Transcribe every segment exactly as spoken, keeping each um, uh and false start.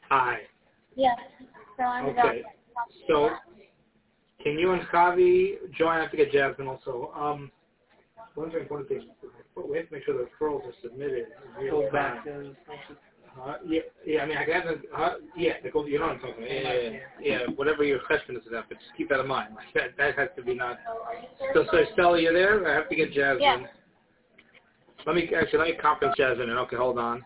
Hi. Yes. So I'm Okay. So, can you and Javi join? I have to get Jasmine also. Um, one very important thing. We have to make sure the referrals are submitted. in real time. Uh, yeah, yeah. I mean, I can have the, uh, yeah. The, you know what I'm talking about. Yeah, yeah, yeah. Whatever your question is about, but just keep that in mind. Like that, that has to be not. So, so Stella, you there? I have to get Jasmine. Yeah. Let me actually let me conference Jasmine. Okay, hold on.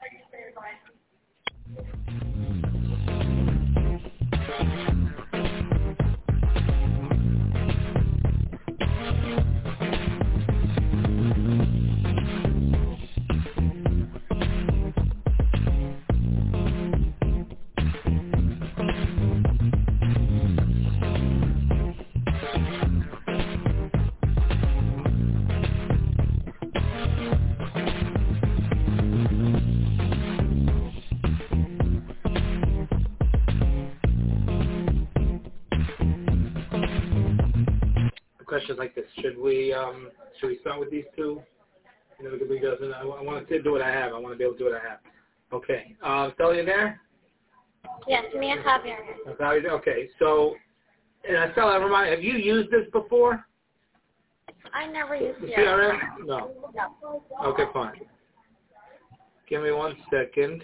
Questions like this. Should we um, should we start with these two? You know, because doesn't. I, I want to do what I have. I want to be able to do what I have. Okay. Uh, Stella, you there? Yes, me and Javier. Okay. Okay. So, and Stella, remind. Have you used this before? I never used The C C R R M. M? No. No. Okay, fine. Give me one second.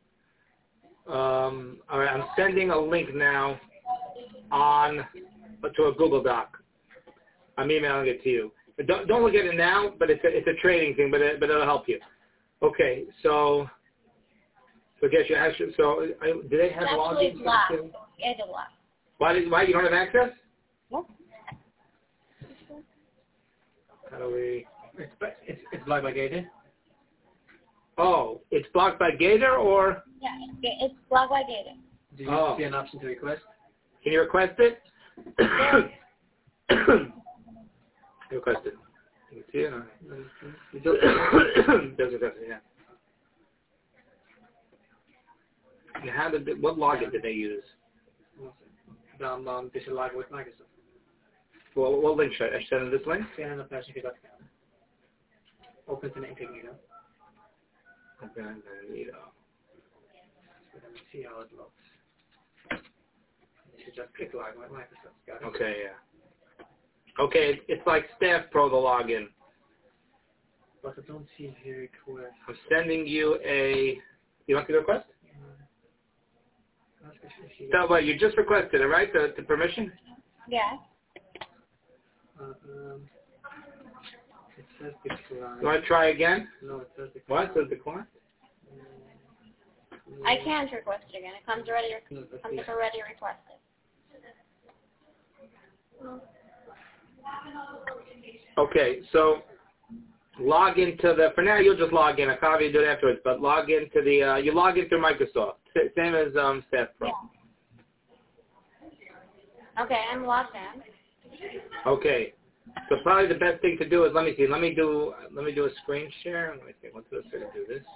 Um, all right. I'm sending a link now on to a Google Doc. I'm emailing it to you. But don't don't look at it now. But it's a, it's a trading thing. But it, but it'll help you. Okay. So so guess you actually. So I, do they have It's logins? actually blocked. It's blocked. Why did why you don't have access? What? How do we? It's it's it's blocked by Gator. Oh, it's blocked by Gator or? Yeah, it's blocked by Gator. Do you Oh. see an option to request? Can you request it? Request it. You can see it. Or? It does does request it, yeah. And how did they, what login did they use? Down on Digital Log with Microsoft. Well, what link should I, I should send them this link? C N N Apache dot com. Open to incognito. Okay, incognito. So let me see how it looks. You should just click Log with Microsoft. Got it? Okay, yeah. Okay, it's like Staff Pro, the login. But I don't see the request. I'm sending you a, you want the request? So, what, you just requested it, right? The, the permission? Yeah. Uh, um, it says decline. You want to try again? No, it says decline. What? It says decline? Mm, I can't request it again. It comes already. no, It that's comes it. already requested. Okay, so log into the, for now you'll just log in. I'll probably do it afterwards, but log into the, uh, you log in through Microsoft. S- Same as um, Staff Pro. Yeah. Okay, I'm logged in. Okay, so probably the best thing to do is, let me see, let me do, let me do a screen share. Let me see, what's the way to do this?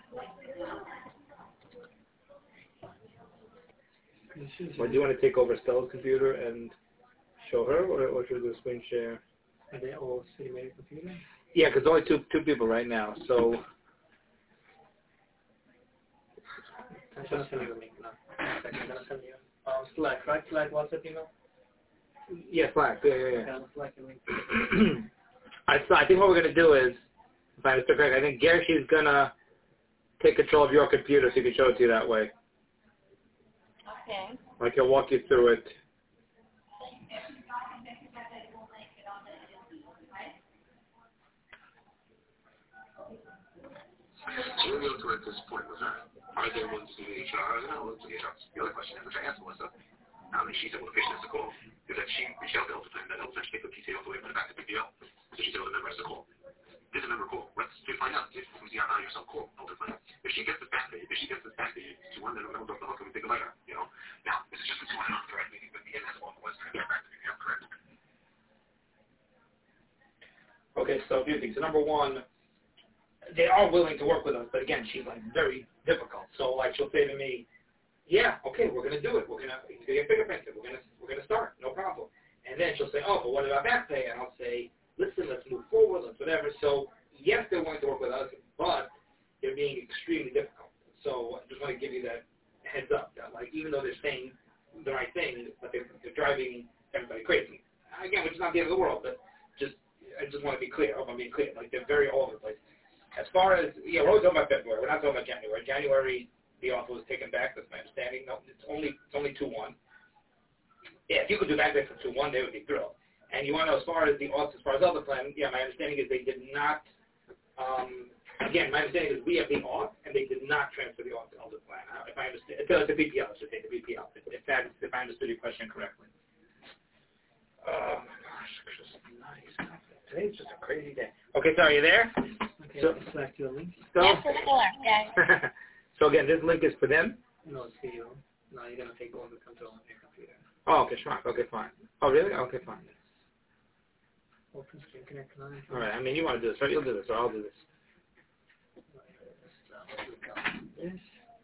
Or do you want to take over Stella's computer and show her, or, or should we do a screen share? Are they all simulated computer? Yeah, because only two two people right now. So I'm going to send you a link now. I'm going to send you um, Slack, right? Slack WhatsApp email? yeah, Slack. Yeah, yeah, Okay, yeah. I'll Slack the link. I so I think what we're gonna do is, if I understood correctly, I think Gershy's gonna take control of your computer so he can show it to you that way. Okay. Like he'll walk you through it. So where we go to at this point with her? Are they ones to do the H R? No, let's do the H R. The other question, which I asked Melissa, um, and she said, well, the patient has to call, is that she reached out to Elsa time, that Elsa actually take the P T O away and put it back to P P L. So she said, well, the member has to call. Did the member call? Let's to find out if who's the R I yourself call. Elsa find out. If she gets this back to you, if she gets this back to you, to one, then the member's off the hook and we think about her, you know? Now, this is just what's going on, correct? Meaning the P M S offer was going to get back to P P L, correct? Okay, so a few things. So number one, they are willing to work with us, but again, she's like very difficult. So like she'll say to me, yeah, okay, we're gonna do it. We're gonna it's gonna get fingerprinted. We're gonna we're gonna start, no problem. And then she'll say, oh, but what about back pay? And I'll say, listen, let's move forward, let's whatever. So yes, they're willing to work with us, but they're being extremely difficult. So I just want to give you that heads up that, like, even though they're saying the right thing, but they're, they're driving everybody crazy. Again, which is not the end of the world, but just I just want to be clear. I hope I'm being clear. Like, they're very all over the place. As far as, yeah, we're always talking about February. We're not talking about January. January, the offer was taken back. That's my understanding. No, it's only it's only two one. Yeah, if you could do back from two one, they would be thrilled. And you want to know, as far as the odds, as far as other plan, yeah, my understanding is they did not, um, again, my understanding is we have the auth, and they did not transfer the auth to elder plan. Uh, If I understand, it's a B P L, I should say, the B P L, if, if, that, if I understood your question correctly. Oh, my gosh, just nice. Today's just a crazy day. Okay, so are you there? Okay, so, I'll select your link. So, Yes, for sure. Yeah. so again, this link is for them? No, it's for you. Now you're going to take over the control on your computer. Oh, okay, fine. Okay, fine. Oh, really? Okay, fine. Open screen connect line. All right. I mean, you want to do this, right? You'll do this, or I'll do this. This.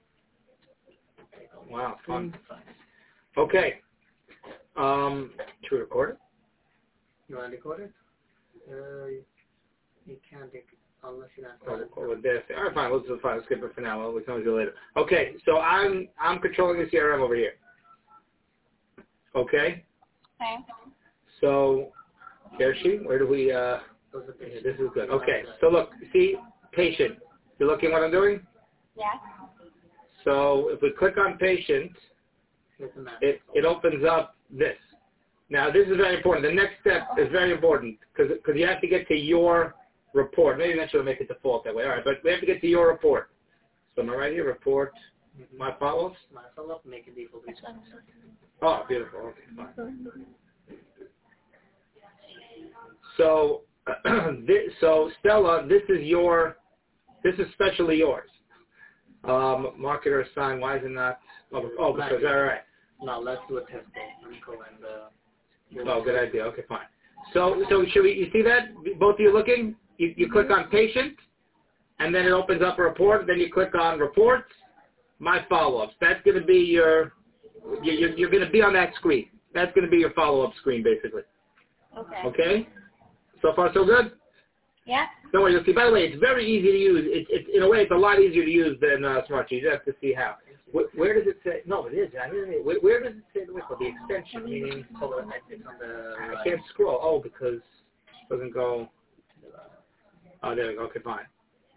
Wow, fun. Okay. Um, should we record it? You want to record it? Uh, you can't take unless you're not. Oh, oh, this. All right, fine. Let's do fine. Let's skip it for now. We can always do it later. Okay. So I'm I'm controlling the C R M over here. Okay. Okay. So there's she. Where do we? Uh, this is good. Okay. So look, see, patient. You're looking what I'm doing? Yeah. So if we click on patient, it it opens up this. Now this is very important. The next step is very important because because you have to get to your report. Maybe eventually we'll make it default that way. All right, but we have to get to your report. So am I right here? Report. Mm-hmm. My follow-ups. My follow-up. Make it default. Oh, beautiful. Okay, fine. So, this, so Stella, this is your, this is specially yours. Um, marketer assigned. Why is it not? Oh, oh because all right. Now let's do a test. Go and. Uh, oh, good idea. Okay, fine. So, so should we? You see that? Both of you looking? You, you click on patient, and then it opens up a report. Then you click on reports. My follow-ups. That's going to be your. You're, you're going to be on that screen. That's going to be your follow-up screen, basically. Okay. Okay. So far, so good. Yeah. Don't worry. You'll see. By the way, it's very easy to use. It's it, in a way, it's a lot easier to use than uh, Smartsheet. You just have to see how. Where, where does it say? No, it is. I mean, where, where does it say the whistle? The extension, meaning. It's on the. I can't scroll. Oh, because it doesn't go. Oh, there we go. Okay, fine.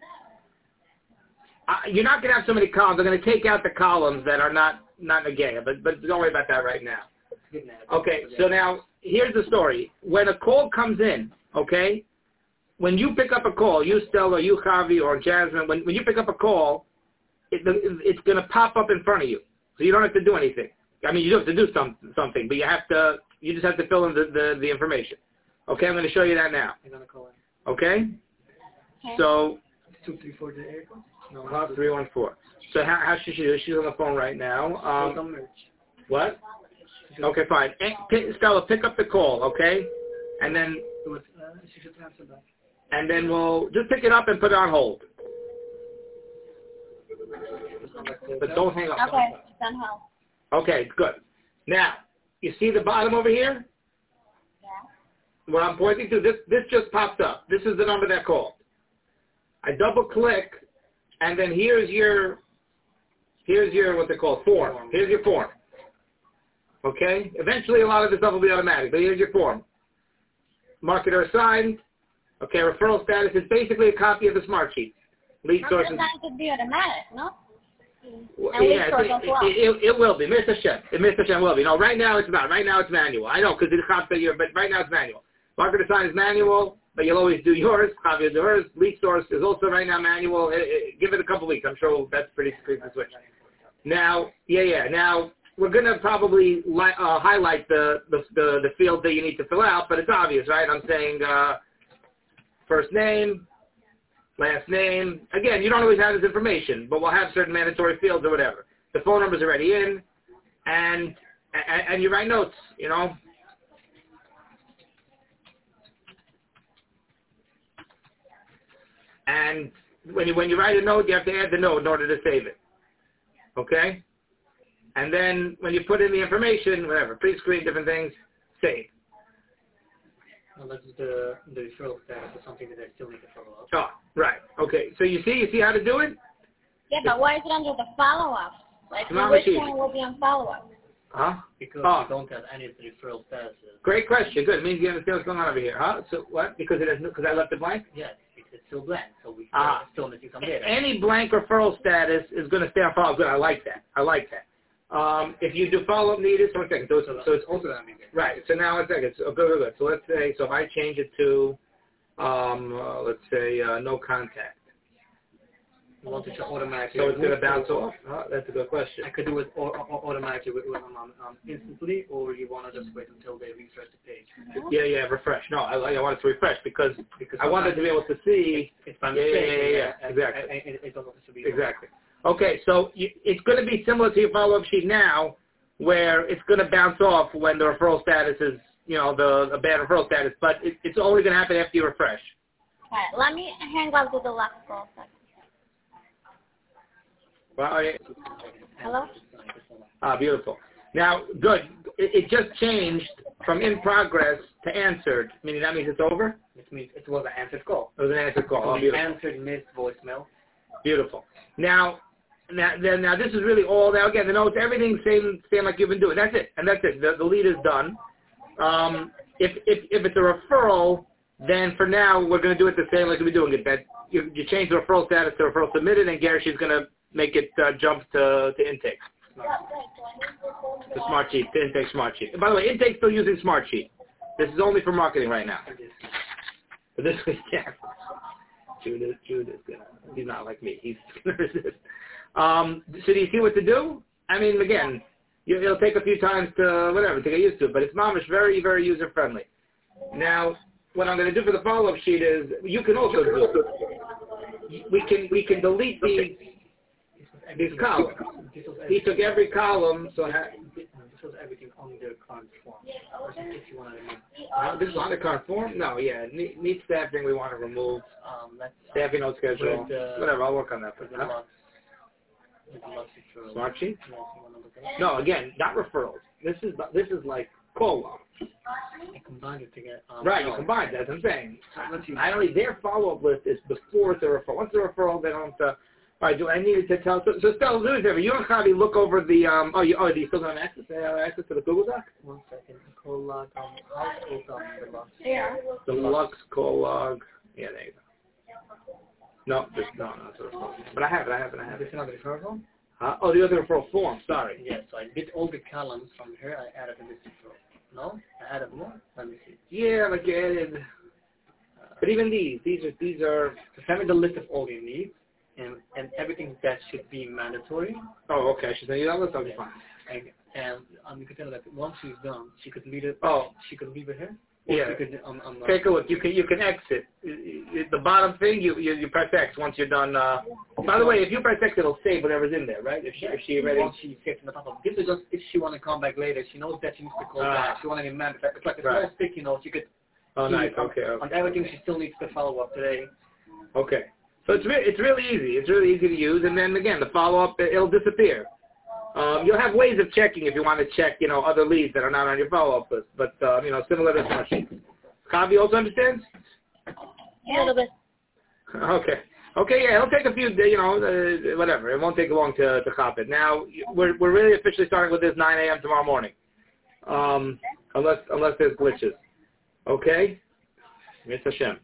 Uh, you're not going to have so many columns. I'm going to take out the columns that are not not Nagaya, but but don't worry about that right now. Okay, so now here's the story. When a call comes in, okay, when you pick up a call, you Stella, you Javi, or Jasmine, when when you pick up a call, it, it's going to pop up in front of you, so you don't have to do anything. I mean, you do have to do some something, but you have to you just have to fill in the the, the information. Okay, I'm going to show you that now. Okay, Okay. so. Two three four eight. No, Cloud three one four. So how, how should she do? She's on the phone right now. Um, what? Okay, fine. And, pick, Stella, pick up the call, okay? And then, and then we'll just pick it up and put it on hold. But don't hang up. Okay, it's on hold. Okay, good. Now, you see the bottom over here? Yeah. What I'm pointing to, this this just popped up. This is the number that called. I double click, and then here's your, here's your, what they call, form. Here's your form. Okay? Eventually a lot of this stuff will be automatic, but here's your form. Marketer assigned. Okay, referral status is basically a copy of the Smartsheet. Lead sources. Sometimes it be automatic, no? Well, And yeah, lead source it, as well. it, it, it will be. Mister Shem. Mister Shem will be. No, right now it's not. Right now it's manual. I know, because it's constant year, but right now it's manual. Marketer assigned is manual. But you'll always do yours. Copy of yours. Lead source is also right now manual. It, it, give it a couple weeks. I'm sure that's pretty quick to switch. Now, yeah, yeah. Now, we're going to probably li- uh, highlight the, the, the, the field that you need to fill out, but it's obvious, right? I'm saying uh, first name, last name. Again, you don't always have this information, but we'll have certain mandatory fields or whatever. The phone number's already in, and, and, and you write notes, you know. And when you when you write a note, you have to add the note in order to save it. Okay? And then when you put in the information, whatever, pre-screen, different things, save. Well, that's the the referral status is something that I still need to follow up. Oh, right. Okay. So you see, you see how to do it? Yeah, but why is it under the follow-up? Like, Mama which sheet. one will be on follow-up? Huh? Because Oh. you don't have any referral statuses. Great question. Good. It means you understand what's going on over here, huh? So what? Because it is because I left it blank. Yes, it's still blank, so we still, Ah. still missing some data. Any blank referral status is going to stay on follow-up. Good. I like that. I like that. Um, if you do follow-up needed, so one second. So it's, so it's also going to be good. right. So now one second. So good, good, good. So let's say so if I change it to um, uh, let's say uh, no contact. You want it to automatically. So it's going to remove bounce it. off? Huh? That's a good question. I could do it au- au- automatically with, with, um, um, instantly, or you want to just wait until they refresh the page. Yeah, yeah, refresh. No, I, I want it to refresh because, Because I wanted to be able to see. It's by Yeah, yeah, mistake. yeah, yeah, and- exactly. and- and It, it doesn't have to be. Exactly. Okay, so you, it's going to be similar to your follow-up sheet now, where it's going to bounce off when the referral status is, you know, the a bad referral status, but it, it's only going to happen after you refresh. All right, let me hang up with the last call second. Well, yeah. Hello? Ah, beautiful. Now, good. It, it just changed from in progress to answered, meaning that means it's over? It means it was an answered call. It was an answered call. So Oh, we beautiful. answered missed voicemail. Beautiful. Now, now, then, now this is really all. Now again, the notes, everything same, same like you've been doing. That's it, and that's it. The, the lead is done. Um, if if if it's a referral, then for now we're going to do it the same like we've been doing it. That you, you change the referral status to referral submitted, and Gershie's going to make it uh, jump to to intake. The Smart Sheet, the intake Smart Sheet. And by the way, intake's still using Smart Sheet. This is only for marketing right now. But this week, yeah. Judas, Judas, gonna, he's not like me. He's going to resist. Um, so do you see what to do? I mean, again, you, it'll take a few times to, whatever, to get used to it, but it's mamish very, very user-friendly. Now, what I'm going to do for the follow-up sheet is, you can also do it. We can, we can delete these, these columns. He took every column, so ha- This was everything on their current form. If you want to remove. uh, this is on the current form? No, yeah, need, need staffing we want to remove. Um, let's, Staffing note schedule. With, uh, Whatever, I'll work on that. For the Huh? lots. With the lots referrals. Smart sheet? Yes, you want to look at it? No, again, not referrals. This is this is like call log. I combined it together. Um, Right, no. you combine. That's what I'm saying. Let's see. Not only their follow-up list is before the referral. Once the referral, they don't. Uh, all right, do I need to tell? So, so Stella, do me a favor. You and Javi look over the. Um, oh, you, oh, do you still don't have access? Uh, access to the Google Doc? One second. Call log. Um, how close on the log? Yeah. The Lux call log. Yeah, there you go. No, just no, no, it's a referral. But I have it. I have it. I have This it. is another referral form? Uh, oh, the other referral form. Sorry. Yes, so I did all the columns from here. I added in this referral. No? I added more? Let me see. Yeah, like you added. Uh, But even these, these are these are. so send me the list of all you need. And, and everything that should be mandatory. Oh, okay. I should send you that list. I'll be fine. And, and um, you could tell her that once she's done, she could leave it. Oh. She could leave it here. Or Yeah. She could, um, um, Take a look. You can you can exit. The bottom thing, you you, you press X once you're done. Uh, by the way, if you press X, it'll save whatever's in there, right? If she if she already. Once she gets in the top, this is just if she want to come back later, she knows that she needs to call Ah. back. She want to remember. It's like a small Right. sticky note. You could. Oh, do nice. on, Okay. On Okay. everything, she still needs to follow up today. Okay. So it's re- it's really easy. It's really easy to use, and then again, the follow up it'll disappear. Um, you'll have ways of checking if you want to check, you know, other leads that are not on your follow up list, but uh, you know, similar to Smart Sheet. Kavi also understands. A little bit. Okay. Okay, yeah, it'll take a few, you know, uh, whatever. It won't take long to, to cop it. Now, we're we're really officially starting with this nine a.m. tomorrow morning, um, unless unless there's glitches. Okay? Mitzvah Hashem.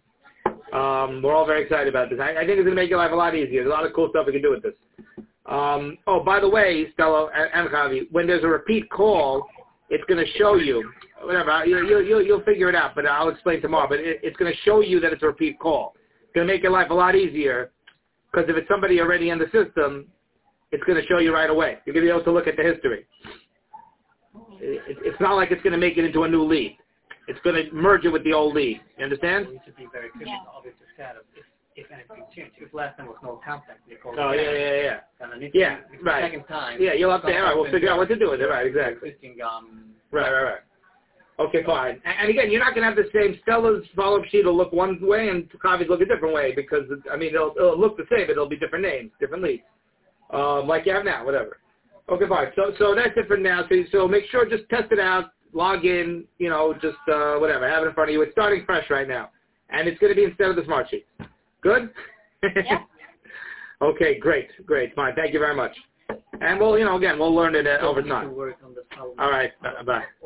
Um, we're all very excited about this. I, I think it's going to make your life a lot easier. There's a lot of cool stuff we can do with this. Um, oh, by the way, Stella and, and Javi, when there's a repeat call, it's going to show you, whatever, you, you, you, you'll figure it out, but I'll explain tomorrow. But it, it's going to show you that it's a repeat call. It's going to make your life a lot easier because if it's somebody already in the system, it's going to show you right away. You're going to be able to look at the history. It, it, it's not like it's going to make it into a new lead. It's going to merge it with the old lead. You understand? We need to be very clear Yeah. with obvious status if, if anything changed. If last time was no contact, they called Oh, yeah, again, yeah, yeah. and I need Yeah, to, it's right. the second time. Yeah, you'll update. All right, we'll figure out what to do with it. Right, exactly. Existing, um, Right, right, right. Okay, fine. And, and again, you're not going to have the same. Stella's follow-up sheet will look one way and Kavi's look a different way because, I mean, it'll, it'll look the same, but it'll be different names, different leads. Um, like you have now, whatever. Okay, fine. So so that's it for now. So, so make sure, just test it out, log in, you know, just uh, whatever, have it in front of you. It's starting fresh right now. And it's going to be instead of the Smart Sheet. Good? Yeah. Okay, great, great. Fine. Thank you very much. And we'll, you know, again, we'll learn it uh, over Still need time. to work on the problem. All right. Bye.